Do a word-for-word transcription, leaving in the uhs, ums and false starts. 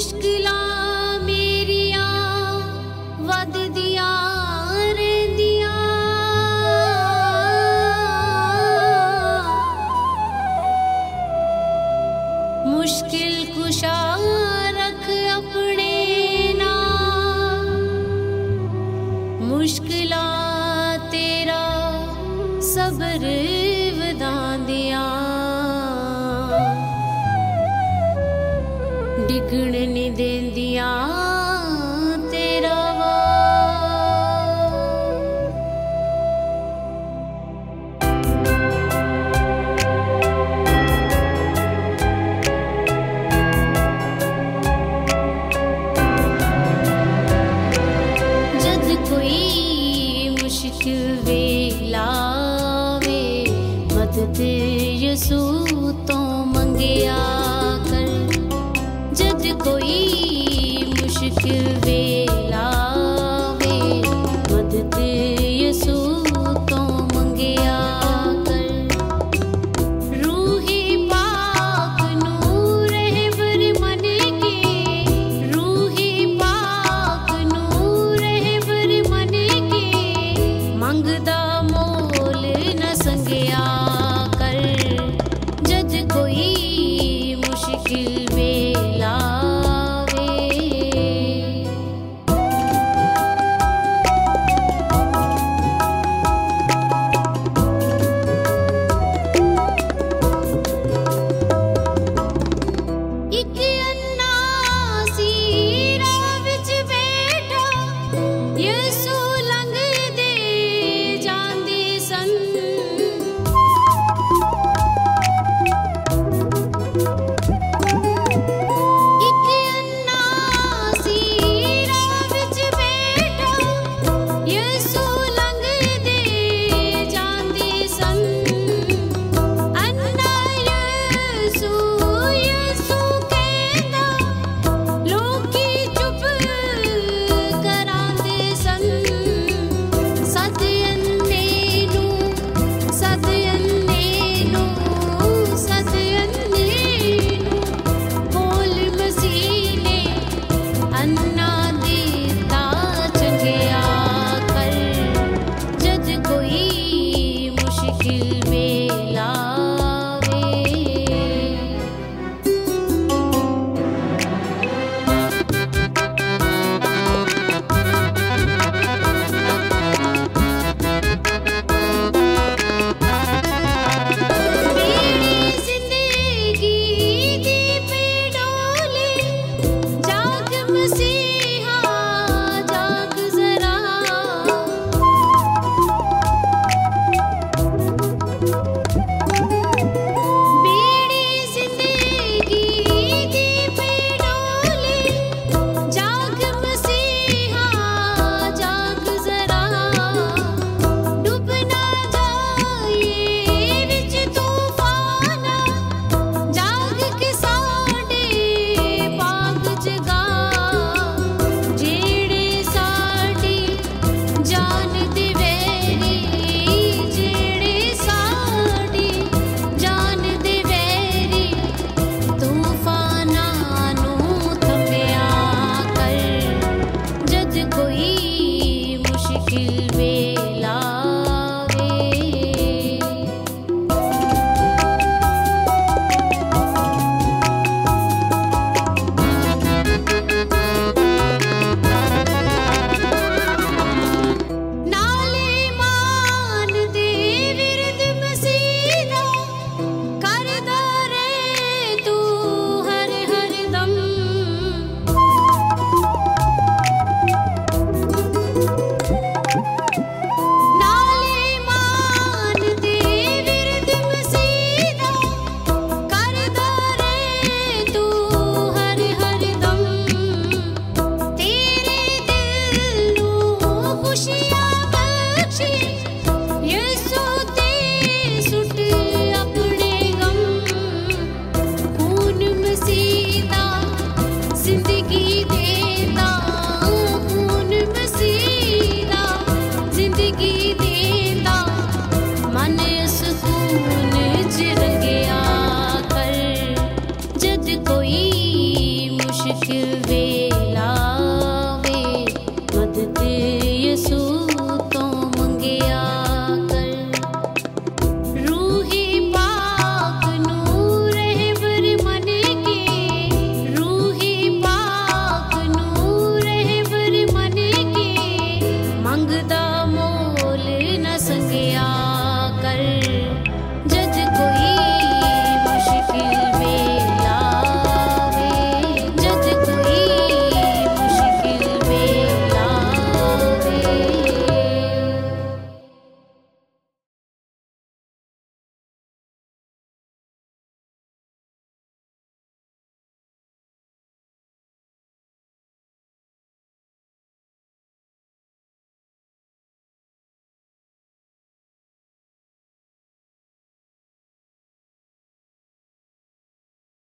मुश्किलां मेरियां वधदियां रहिंदियां, मुश्किल कुशा रख अपने नाल, मुश्किलां तेरा सबर वधांदियां, डिगण नहीं देंदियां तेरा जद कोई मुश्किल वेला आवे, मदद यसू तो मंगिया कर। जद कोई मुश्किल वेला आवे, मदद यसू तो मंगिया कर। रूही पाक नूर रहबर मन के, रूही पाक नूर रहबर मन के, मंगदा मोल न संगिया कर। जद कोई मुश्किल वेला आवे, इक अन्ना सी राह विच बैठा, यसू लंघदे जांदे सन। इक अन्ना सी राह विच बैठा, यसू लंघदे जांदे सन। अन्ना यसू यसू कहंदा, लोकी चुप करांदे सन। ਮੰਗਦਾ